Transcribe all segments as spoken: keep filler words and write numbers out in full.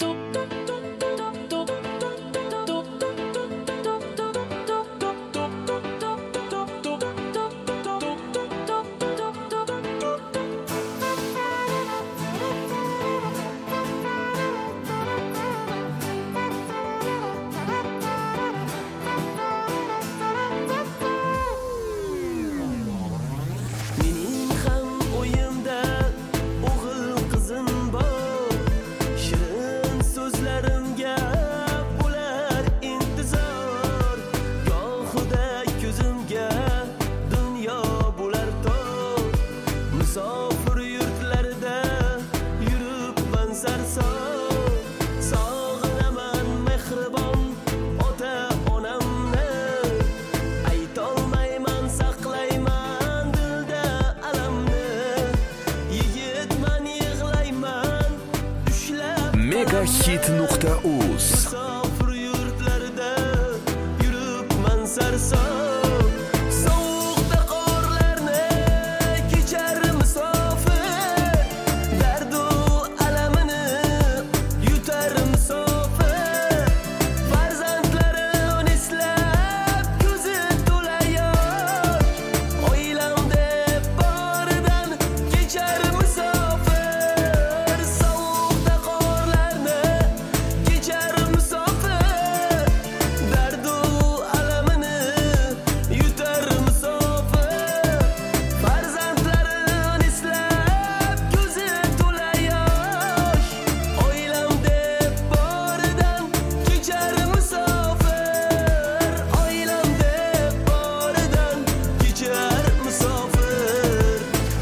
megahit nuqta uz Musofir yurtlarda yuribman sarson, sovuqda qorlarni kechar musofir, dardu alamini yutar musofir, farzandlarini eslab ko'zi to'la yosh, oilam deb boridan kechar musofir, sovuqda qorlarni kechar musofir, dardu alamini yutar musofir, farzandlarini eslab ko'zi to'la yosh, oilam deb boridan kechar musofir, oilam deb boridan kechar musofir.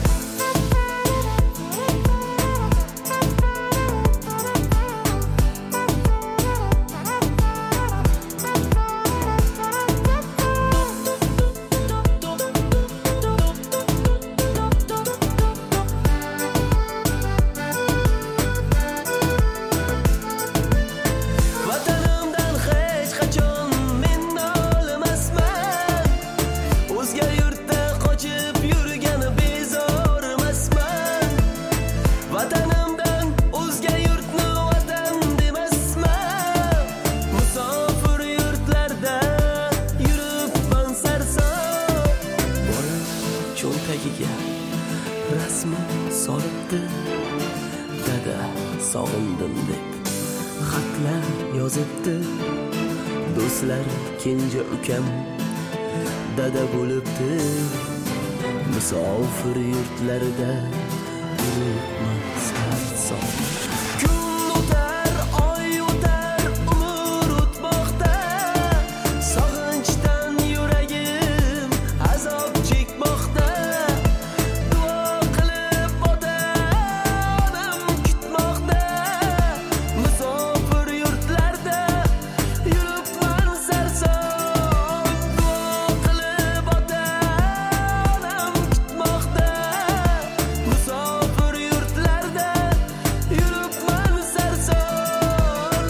Vatanimdan hech qachon men nolimasman, o'zga yurtda qochib yurgan bezor emasman. Vatanimdan o'zga yurtni vatan demasman, musofir yurtlarda yuribman sarson. Bola cho'ntagiga rasmim solibdi, dada sog'indim deb xatlar yozibdi, do'stlar kenja ukam dada bo'libdi, musofir yurtlarda yuribman sarson. Kun o'tar, oy o'tar, umr o'tmoqda, sog'inchdan yuragim azob chekmoqda, duo qilib ota-onam kutmoqda, musofir yurtlarda yuribman sarson, duo qilib ota-onam kutmoqda, musofir yurtlarda yuribman sarson.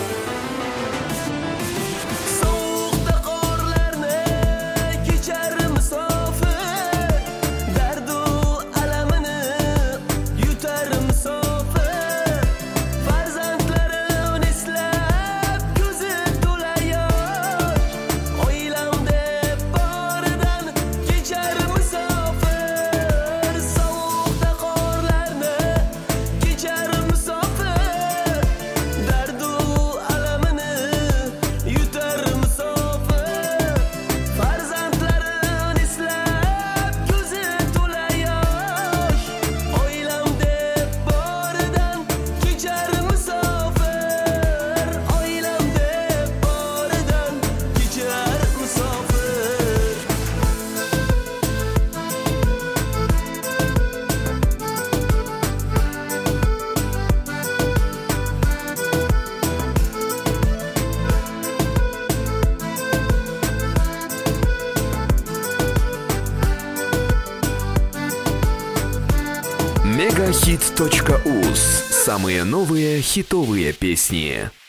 Sovuqda qorlarni kechar musofir, dardu alamini yutar musofir, farzandlarini eslab ko'zi to'la yosh, oilam deb boridan kechar musofir, sovuqda qorlarni kechar musofir, dardu alamini yutar musofir, farzandlarini eslab ko'zi to'la yosh, oilam deb boridan kechar musofir, oilam deb boridan kechar musofir. megahit точка уз. Самые новые хитовые песни.